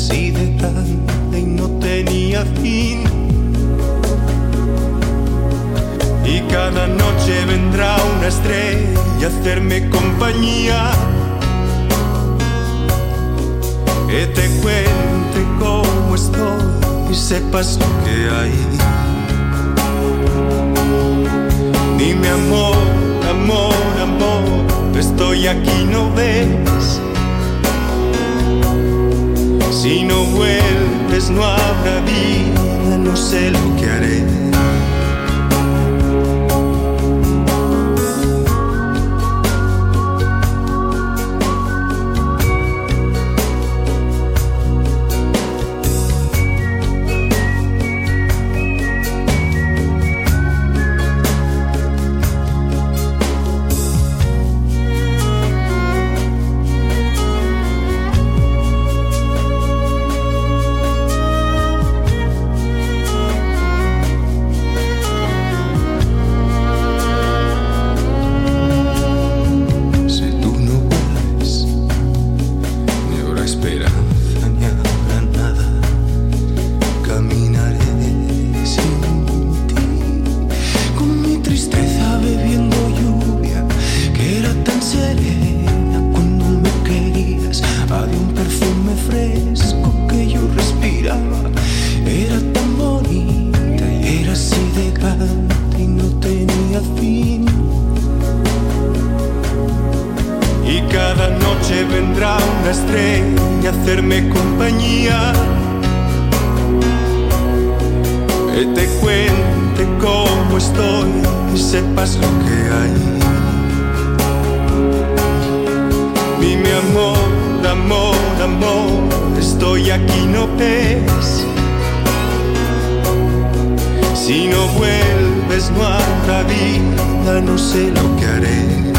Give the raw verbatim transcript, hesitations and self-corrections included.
así de grande y no tenía fin. Y cada noche vendrá una estrella a hacerme compañía, que te cuente cómo estoy y sepas lo que hay. Dime amor, amor, amor, estoy aquí, ¿no ves? Si no vuelves no habrá vida, no sé lo que haré. Y cada noche vendrá una estrella a hacerme compañía, que te cuente cómo estoy y sepas lo que hay. Dime amor, amor, amor, estoy aquí, ¿no ves? Si no vuelves no habrá vida, no sé lo que haré.